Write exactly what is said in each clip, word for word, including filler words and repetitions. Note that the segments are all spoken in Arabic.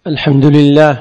الحمد لله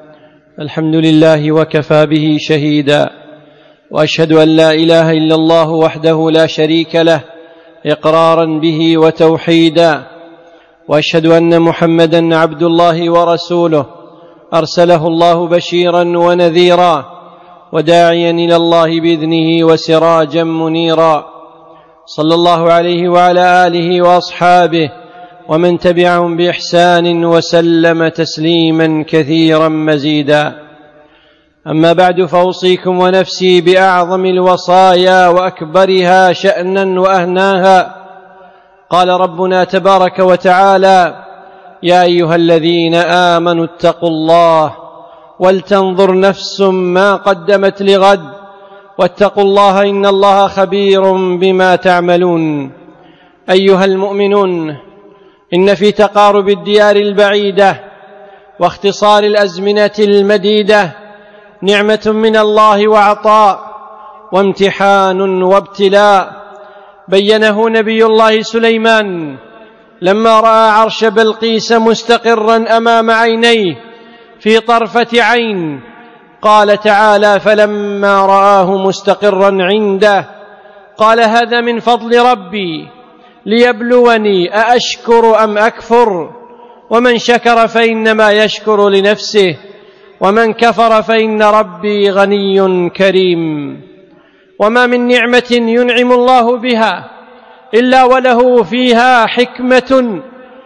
الحمد لله وكفى به شهيدا، وأشهد أن لا إله إلا الله وحده لا شريك له إقرارا به وتوحيدا، وأشهد أن محمدا عبد الله ورسوله أرسله الله بشيرا ونذيرا وداعيا إلى الله بإذنه وسراجا منيرا، صلى الله عليه وعلى آله وأصحابه ومن تبعهم بإحسان وسلم تسليما كثيرا مزيدا. أما بعد، فأوصيكم ونفسي بأعظم الوصايا وأكبرها شأنا وأهناها. قال ربنا تبارك وتعالى: يا أيها الذين آمنوا اتقوا الله ولتنظر نفس ما قدمت لغد واتقوا الله إن الله خبير بما تعملون. أيها المؤمنون، إن في تقارب الديار البعيدة واختصار الأزمنة المديدة نعمة من الله وعطاء وامتحان وابتلاء بينه نبي الله سليمان لما رأى عرش بلقيس مستقرا أمام عينيه في طرفة عين. قال تعالى: فلما رآه مستقرا عنده قال: هذا من فضل ربي ليبلوني أأشكر أم أكفر، ومن شكر فإنما يشكر لنفسه ومن كفر فإن ربي غني كريم. وما من نعمة ينعم الله بها إلا وله فيها حكمة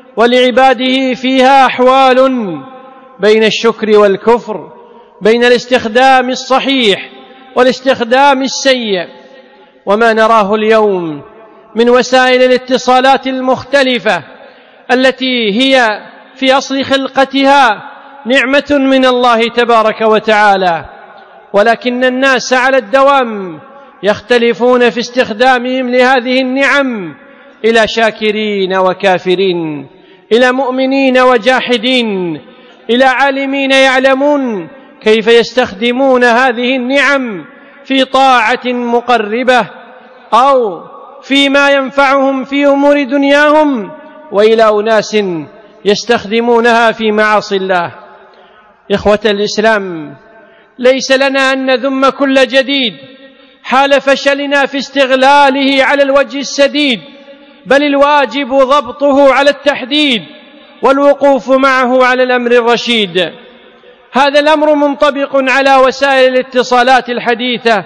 ولعباده فيها أحوال بين الشكر والكفر، بين الاستخدام الصحيح والاستخدام السيء. وما نراه اليوم من وسائل الاتصالات المختلفة التي هي في أصل خلقتها نعمة من الله تبارك وتعالى، ولكن الناس على الدوام يختلفون في استخدامهم لهذه النعم إلى شاكرين وكافرين، إلى مؤمنين وجاحدين، إلى عالمين يعلمون كيف يستخدمون هذه النعم في طاعة مقربة أو فيما ينفعهم في أمور دنياهم، وإلى أناس يستخدمونها في معاصي الله. إخوة الإسلام، ليس لنا أن نذم كل جديد حال فشلنا في استغلاله على الوجه السديد، بل الواجب ضبطه على التحديد والوقوف معه على الأمر الرشيد. هذا الأمر منطبق على وسائل الاتصالات الحديثة،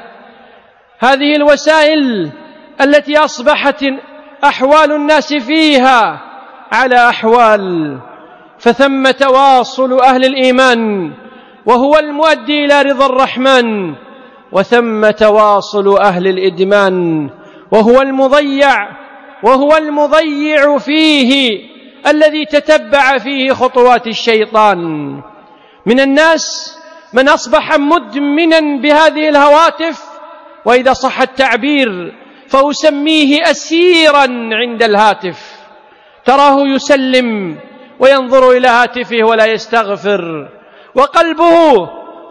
هذه الوسائل التي أصبحت أحوال الناس فيها على أحوال، فثم تواصل أهل الإيمان وهو المؤدي إلى رضا الرحمن، وثم تواصل أهل الإدمان وهو المضيع وهو المضيع فيه الذي تتبع فيه خطوات الشيطان. من الناس من أصبح مدمنا بهذه الهواتف، وإذا صح التعبير فأسميه أسيرا عند الهاتف. تراه يسلم وينظر إلى هاتفه ولا يستغفر، وقلبه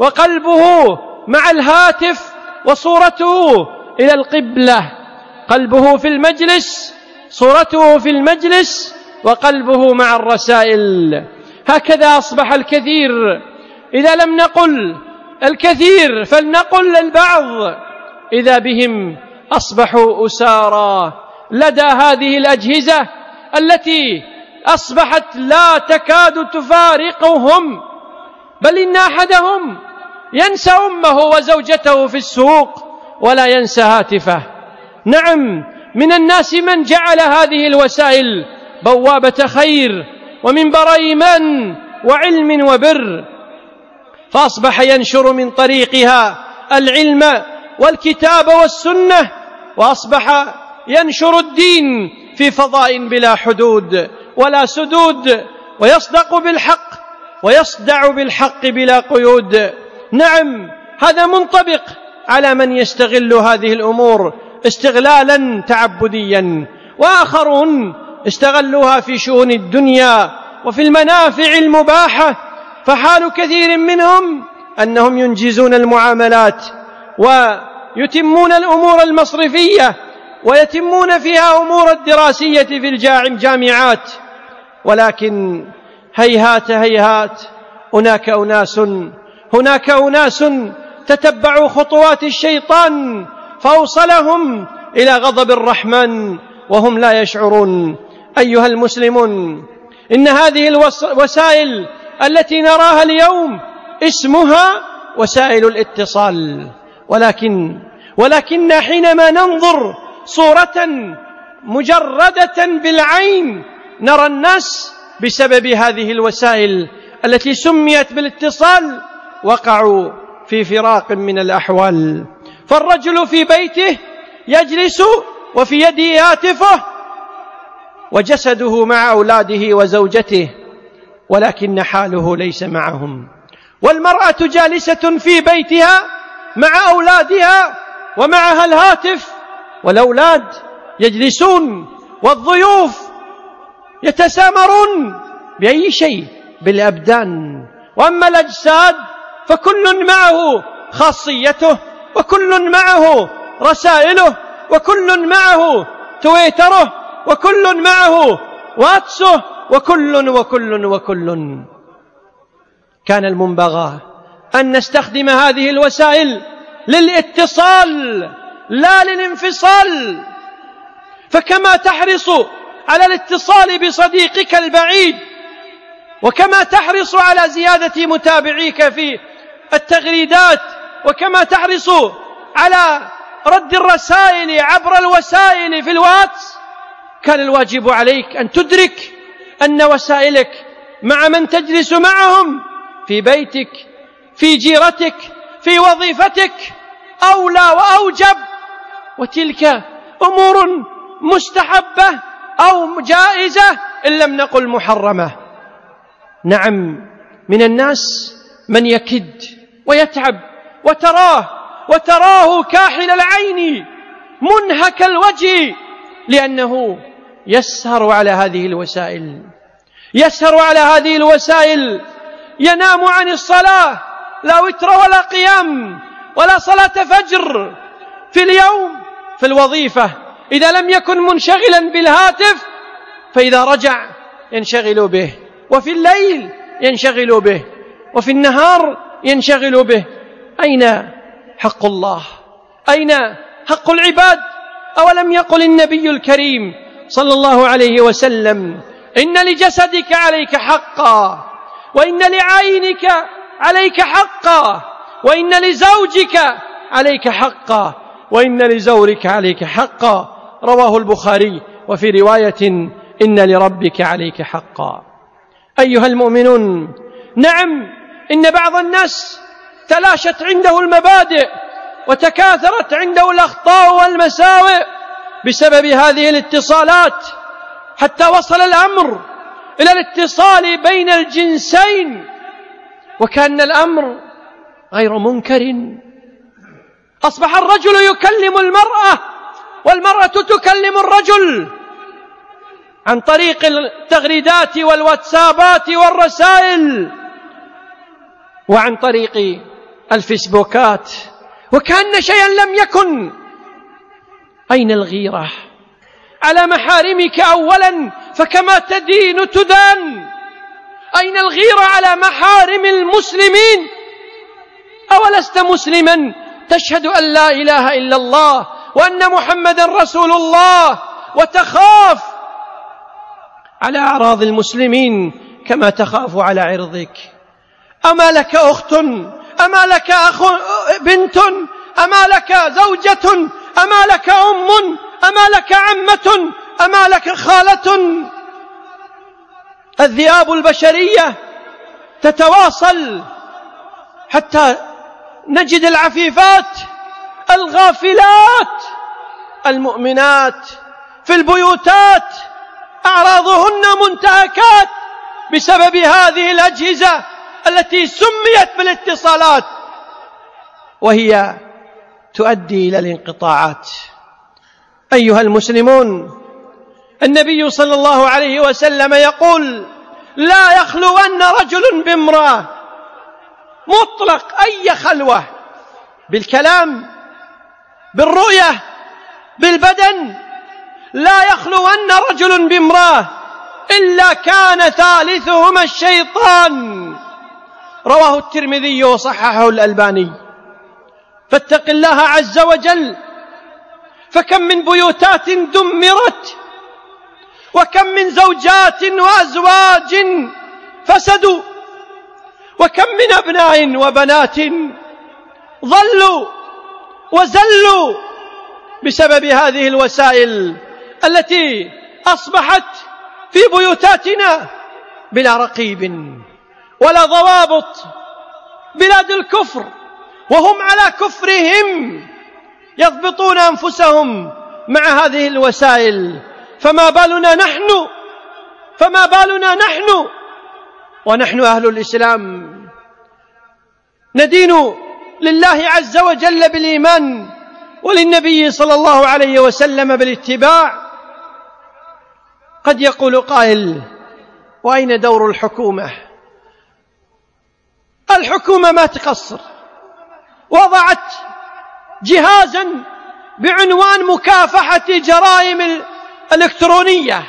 وقلبه مع الهاتف وصورته إلى القبلة، قلبه في المجلس، صورته في المجلس، وقلبه مع الرسائل. هكذا أصبح الكثير، إذا لم نقل الكثير فلنقل البعض، إذا بهم أصبحوا أسارى لدى هذه الأجهزة التي أصبحت لا تكاد تفارقهم، بل إن أحدهم ينسى أمه وزوجته في السوق ولا ينسى هاتفه. نعم، من الناس من جعل هذه الوسائل بوابة خير ومنبر إيمان وعلم وبر، فأصبح ينشر من طريقها العلم والكتاب والسنة، وأصبح ينشر الدين في فضاء بلا حدود ولا سدود، ويصدق بالحق ويصدع بالحق بلا قيود. نعم، هذا منطبق على من يستغل هذه الأمور استغلالا تعبديا، وآخرون استغلوها في شؤون الدنيا وفي المنافع المباحة. فحال كثير منهم أنهم ينجزون المعاملات ويتمون الأمور المصرفية ويتمون فيها أمور الدراسية في الجامعات، ولكن هيهات هيهات هناك أناس هناك أناس تتبعوا خطوات الشيطان فأوصلهم إلى غضب الرحمن وهم لا يشعرون. أيها المسلمون، إن هذه الوسائل التي نراها اليوم اسمها وسائل الاتصال، ولكن ولكن حينما ننظر صورة مجردة بالعين نرى الناس بسبب هذه الوسائل التي سميت بالاتصال وقعوا في فراق من الأحوال. فالرجل في بيته يجلس وفي يده هاتفه وجسده مع أولاده وزوجته، ولكن حاله ليس معهم. والمرأة جالسة في بيتها مع أولادها ومعها الهاتف، والأولاد يجلسون والضيوف يتسامرون بأي شيء بالأبدان. وأما الأجساد فكل معه خاصيته، وكل معه رسائله، وكل معه تويتره، وكل معه واتسه، وكل وكل وكل. كان المنبغى أن نستخدم هذه الوسائل للاتصال لا للانفصال. فكما تحرص على الاتصال بصديقك البعيد، وكما تحرص على زيادة متابعيك في التغريدات، وكما تحرص على رد الرسائل عبر الوسائل في الواتس، كان الواجب عليك أن تدرك أن وسائلك مع من تجلس معهم في بيتك، في جيرتك، في وظيفتك أولى وأوجب، وتلك أمور مستحبة أو جائزة إن لم نقل محرمة. نعم، من الناس من يكد ويتعب وتراه وتراه كاحل العين منهك الوجه، لأنه يسهر على هذه الوسائل يسهر على هذه الوسائل ينام عن الصلاة، لا وتر ولا قيام ولا صلاة فجر في اليوم. في الوظيفة إذا لم يكن منشغلا بالهاتف فإذا رجع ينشغل به، وفي الليل ينشغل به، وفي النهار ينشغل به. أين حق الله؟ أين حق العباد؟ أولم يقل النبي الكريم صلى الله عليه وسلم: إن لجسدك عليك حقا، وإن لعينك عليك حقا، وإن لزوجك عليك حقا، وإن لزورك عليك حقا. رواه البخاري. وفي رواية: إن لربك عليك حقا. أيها المؤمنون، نعم، إن بعض الناس تلاشت عنده المبادئ وتكاثرت عنده الأخطاء والمساوئ بسبب هذه الاتصالات، حتى وصل الأمر إلى الاتصال بين الجنسين، وكان الأمر غير منكر. أصبح الرجل يكلم المرأة والمرأة تكلم الرجل عن طريق التغريدات والواتسابات والرسائل وعن طريق الفيسبوكات، وكأن شيئا لم يكن. أين الغيرة على محارمك أولا؟ فكما تدين تدان. أين الغيرة على محارم المسلمين؟ أولست مسلما تشهد أن لا إله إلا الله وأن محمدا رسول الله وتخاف على أعراض المسلمين كما تخاف على عرضك؟ أما لك أخت؟ أما لك أخ بنت؟ أما لك زوجة؟ أما لك أم؟ أما لك عمة؟ أما لك خالة؟ الذئاب البشرية تتواصل حتى نجد العفيفات الغافلات المؤمنات في البيوتات أعراضهن منتهكات بسبب هذه الأجهزة التي سميت بالاتصالات، وهي تؤدي إلى الانقطاعات. أيها المسلمون، النبي صلى الله عليه وسلم يقول: لا يخلون رجل بامرأة، مطلق أي خلوة، بالكلام، بالرؤية، بالبدن، لا يخلون رجل بامرأة إلا كان ثالثهما الشيطان. رواه الترمذي وصححه الألباني. فاتق الله عز وجل، فكم من بيوتات دمرت، وكم من زوجات وأزواج فسدوا، وكم من أبناء وبنات ضلوا وزلوا بسبب هذه الوسائل التي أصبحت في بيوتاتنا بلا رقيب ولا ضوابط. بلاد الكفر وهم على كفرهم يضبطون أنفسهم مع هذه الوسائل، فما بالنا نحن فما بالنا نحن ونحن أهل الإسلام ندين لله عز وجل بالإيمان، وللنبي صلى الله عليه وسلم بالاتباع. قد يقول قائل: وأين دور الحكومة؟ الحكومة ما تقصر، وضعت جهازا بعنوان مكافحة جرائم الإلكترونية،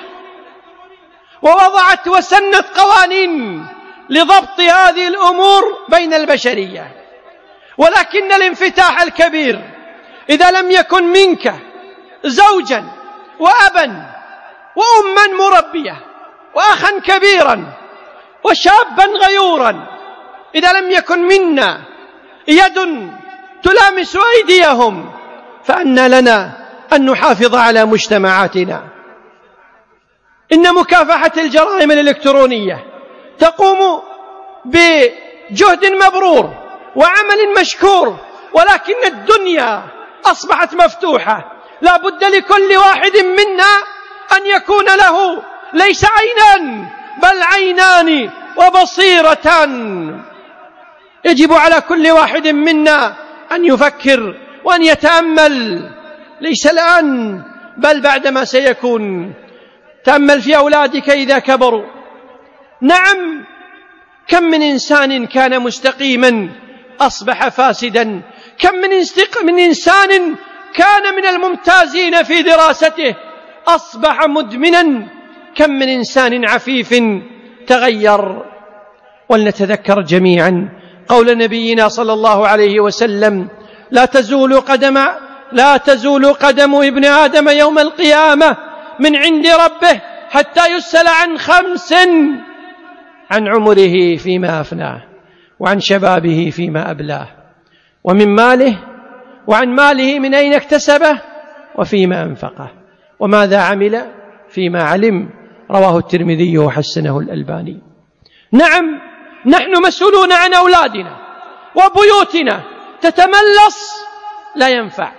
ووضعت وسنت قوانين لضبط هذه الأمور بين البشرية. ولكن الانفتاح الكبير إذا لم يكن منك زوجا وأبا وأما مربية وأخا كبيرا وشابا غيورا، إذا لم يكن منا يد تلامس أيديهم، فأنى لنا أن نحافظ على مجتمعاتنا. إن مكافحة الجرائم الإلكترونية تقوم بجهد مبرور وعمل مشكور، ولكن الدنيا أصبحت مفتوحة. لا بد لكل واحد منا أن يكون له ليس عينان بل عينان وبصيرة. يجب على كل واحد منا أن يفكر وأن يتأمل، ليس الآن بل بعدما سيكون. تأمل في أولادك إذا كبروا. نعم، كم من إنسان كان مستقيما أصبح فاسدا، كم من, استق... من إنسان كان من الممتازين في دراسته أصبح مدمنا، كم من إنسان عفيف تغير. ولنتذكر جميعا قول نبينا صلى الله عليه وسلم: لا تزول قدم لا تزول قدم ابن آدم يوم القيامة من عند ربه حتى يسأل عن خمس: عن عمره فيما أفناه، وعن شبابه فيما أبلاه، ومن ماله، وعن ماله من أين اكتسبه، وفيما أنفقه، وماذا عمل فيما علم. رواه الترمذي وحسنه الألباني. نعم، نحن مسؤولون عن أولادنا وبيوتنا. تتملص لا ينفع،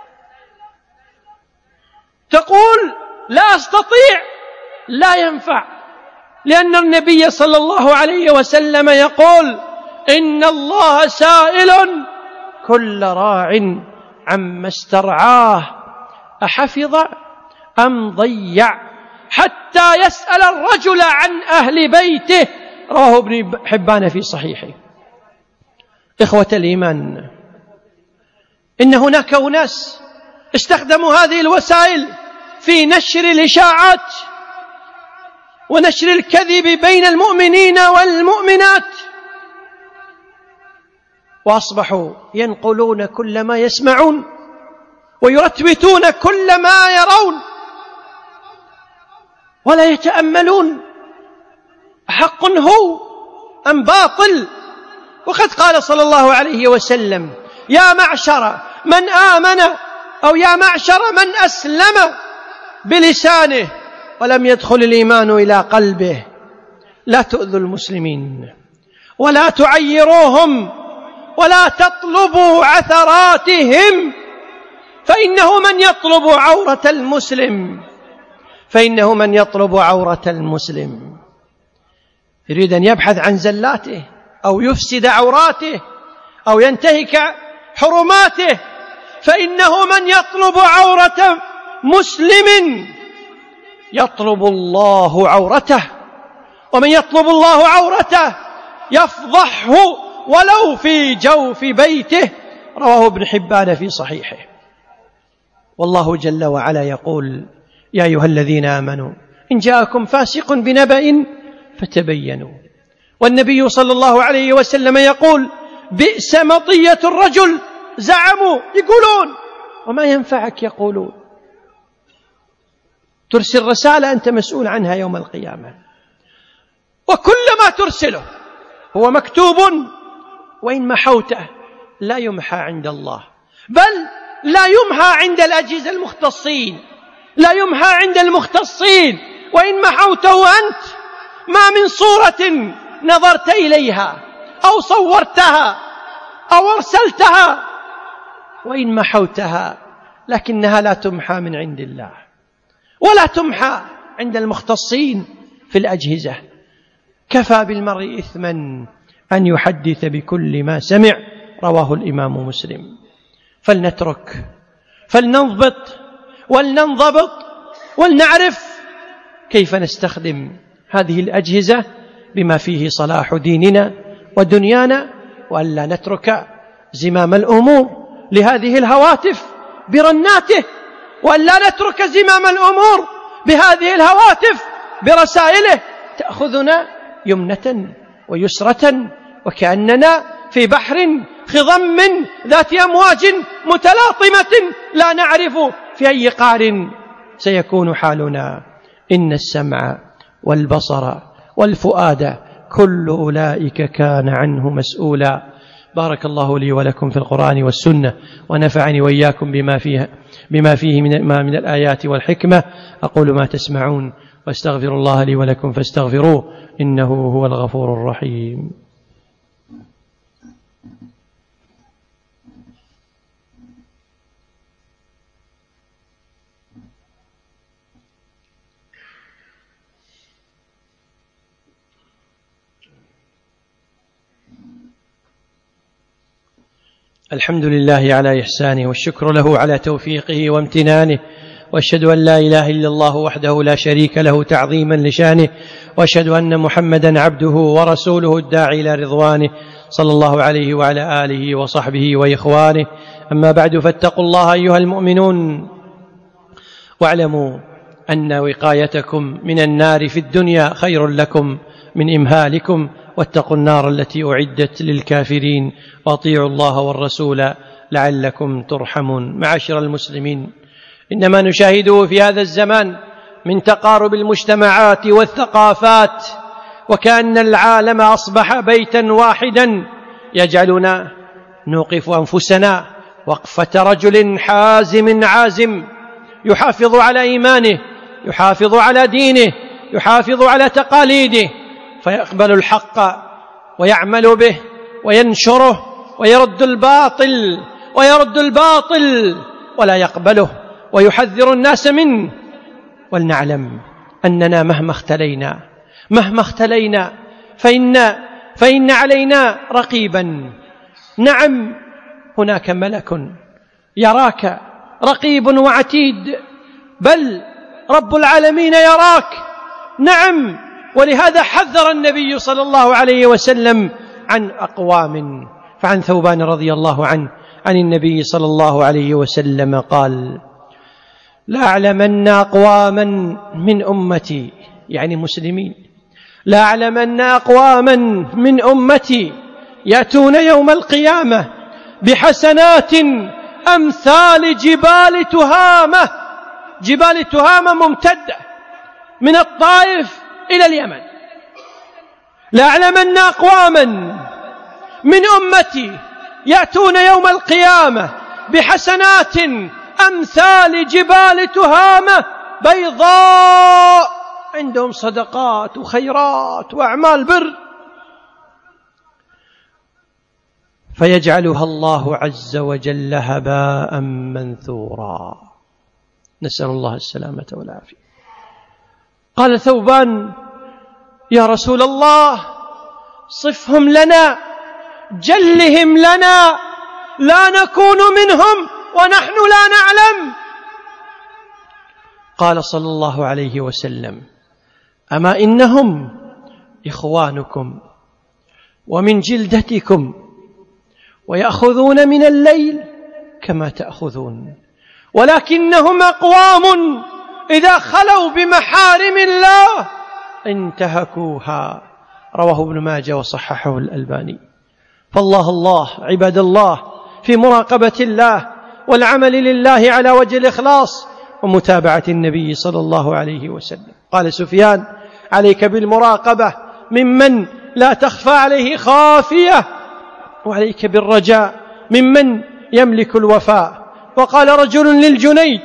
تقول لا أستطيع لا ينفع، لأن النبي صلى الله عليه وسلم يقول: إن الله سائل كل راع عما استرعاه أحفظ أم ضيع، حتى يسأل الرجل عن أهل بيته. رواه ابن حبان في صحيحه. إخوة الإيمان، إن هناك أناس استخدموا هذه الوسائل في نشر الإشاعات ونشر الكذب بين المؤمنين والمؤمنات، وأصبحوا ينقلون كل ما يسمعون ويرتبتون كل ما يرون، ولا يتأملون حق هو أم باطل. وقد قال صلى الله عليه وسلم: يا معشر من آمن أو يا معشر من أسلم بلسانه ولم يدخل الإيمان إلى قلبه، لا تؤذوا المسلمين ولا تعيروهم ولا تطلبوا عثراتهم، فإنه من يطلب عورة المسلم فإنه من يطلب عورة المسلم يريد أن يبحث عن زلاته أو يفسد عوراته أو ينتهك حرماته، فإنه من يطلب عورة مسلم يطلب الله عورته، ومن يطلب الله عورته يفضحه ولو في جوف بيته. رواه ابن حبان في صحيحه. والله جل وعلا يقول: يا أيها الذين آمنوا إن جاءكم فاسق بنبأ فتبينوا. والنبي صلى الله عليه وسلم يقول: بئس مطية الرجل، زعموا يقولون وما ينفعك يقولون. ترسل رسالة أنت مسؤول عنها يوم القيامة، وكل ما ترسله هو مكتوب، وإن محوته لا يمحى عند الله، بل لا يمحى عند الأجهزة المختصين، لا يمحى عند المختصين. وإن محوته أنت ما من صورة نظرت إليها أو صورتها أو أرسلتها، وإن محوتها لكنها لا تمحى من عند الله، ولا تمحى عند المختصين في الأجهزة. كفى بالمرء إثما أن يحدث بكل ما سمع، رواه الإمام مسلم. فلنترك، فلنضبط ولننضبط ولنعرف كيف نستخدم هذه الأجهزة بما فيه صلاح ديننا ودنيانا، وألا نترك زمام الأمور لهذه الهواتف برناته، وألا نترك زمام الأمور بهذه الهواتف برسائله تأخذنا يمنة ويسرة، وكأننا في بحر خضم ذات أمواج متلاطمة لا نعرف في أي قعر سيكون حالنا. إن السمع والبصر والفؤاد كل أولئك كان عنه مسؤولا. بارك الله لي ولكم في القرآن والسنة، ونفعني وإياكم بما فيه, بما فيه من, ما من الآيات والحكمة. أقول ما تسمعون، واستغفر الله لي ولكم فاستغفروه، إنه هو الغفور الرحيم. الحمد لله على إحسانه، والشكر له على توفيقه وامتنانه، وأشهد أن لا إله إلا الله وحده لا شريك له تعظيما لشانه، وأشهد أن محمدا عبده ورسوله الداعي إلى رضوانه، صلى الله عليه وعلى آله وصحبه وإخوانه. أما بعد، فاتقوا الله أيها المؤمنون، واعلموا أن وقايتكم من النار في الدنيا خير لكم من إمهالكم، واتقوا النار التي أعدت للكافرين، وأطيعوا الله والرسول لعلكم ترحمون. معاشر المسلمين، إنما نشاهده في هذا الزمان من تقارب المجتمعات والثقافات، وكأن العالم أصبح بيتا واحدا يجعلنا نوقف أنفسنا وقفة رجل حازم عازم يحافظ على إيمانه، يحافظ على دينه، يحافظ على تقاليده، فيقبل الحق ويعمل به وينشره، ويرد الباطل ويرد الباطل ولا يقبله، ويحذر الناس منه. ولنعلم أننا مهما اختلينا مهما اختلينا فإن, فإن علينا رقيبا. نعم، هناك ملك يراك رقيب وعتيد، بل رب العالمين يراك. نعم، ولهذا حذر النبي صلى الله عليه وسلم عن أقوام. فعن ثوبان رضي الله عنه عن النبي صلى الله عليه وسلم قال: لا أعلمن أقواما من أمتي، يعني مسلمين، لا أعلمن أقواما من أمتي يأتون يوم القيامة بحسنات أمثال جبال تهامة. جبال تهامة ممتدة من الطائف إلى اليمن. لا أعلمن أقواما من أمتي يأتون يوم القيامة بحسنات أمثال جبال تهامة بيضاء، عندهم صدقات وخيرات وأعمال بر، فيجعلها الله عز وجل هباء منثورا، نسأل الله السلامة والعافية. قال ثوبان: يا رسول الله، صفهم لنا، جلهم لنا، لا نكون منهم ونحن لا نعلم. قال صلى الله عليه وسلم: أما إنهم إخوانكم ومن جلدتكم، ويأخذون من الليل كما تأخذون، ولكنهم أقوام إذا خلوا بمحارم الله انتهكوها. رواه ابن ماجه وصححه الألباني. فالله الله عباد الله في مراقبة الله والعمل لله على وجه الإخلاص ومتابعة النبي صلى الله عليه وسلم. قال سفيان: عليك بالمراقبة ممن لا تخفى عليه خافية، وعليك بالرجاء ممن يملك الوفاء. وقال رجل للجنيد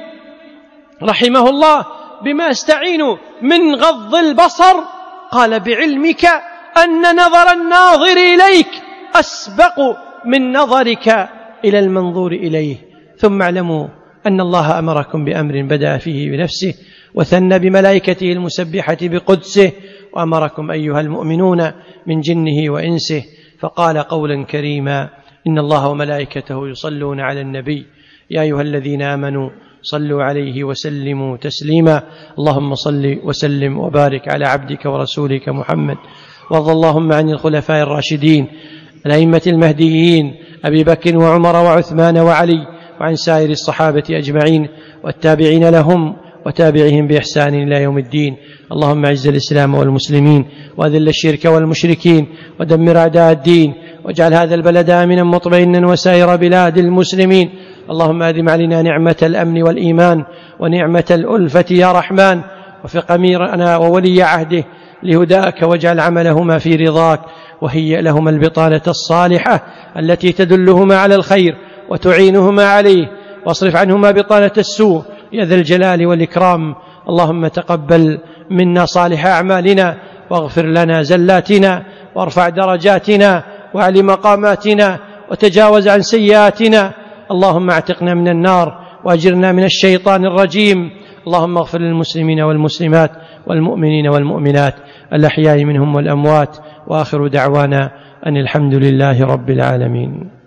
رحمه الله: بما استعين من غض البصر؟ قال: بعلمك أن نظر الناظر إليك أسبق من نظرك إلى المنظور إليه. ثم اعلموا أن الله أمركم بأمر بدأ فيه بنفسه وثنى بملائكته المسبحة بقدسه، وأمركم أيها المؤمنون من جنه وإنسه، فقال قولا كريما: إن الله وملائكته يصلون على النبي يا أيها الذين آمنوا صلوا عليه وسلموا تسليما. اللهم صل وسلم وبارك على عبدك ورسولك محمد، وارض اللهم عن الخلفاء الراشدين الأئمة المهديين أبي بكر وعمر وعثمان وعلي، وعن سائر الصحابة أجمعين والتابعين لهم وتابعهم بإحسان إلى يوم الدين. اللهم أعز الإسلام والمسلمين وأذل الشرك والمشركين ودمر أعداء الدين، واجعل هذا البلد آمنا مطمئنا وسائر بلاد المسلمين. اللهم أدم علينا نعمة الأمن والإيمان ونعمة الألفة يا رحمن، وفق أميرنا وولي عهده لهداك، واجعل عملهما في رضاك، وهيئ لهما البطانة الصالحة التي تدلهما على الخير وتعينهما عليه، واصرف عنهما بطانة السوء يا ذا الجلال والإكرام. اللهم تقبل منا صالح أعمالنا، واغفر لنا زلاتنا، وارفع درجاتنا، وعلي مقاماتنا، وتجاوز عن سيئاتنا. اللهم اعتقنا من النار، وأجرنا من الشيطان الرجيم. اللهم اغفر للمسلمين والمسلمات والمؤمنين والمؤمنات الأحياء منهم والأموات، وآخر دعوانا أن الحمد لله رب العالمين.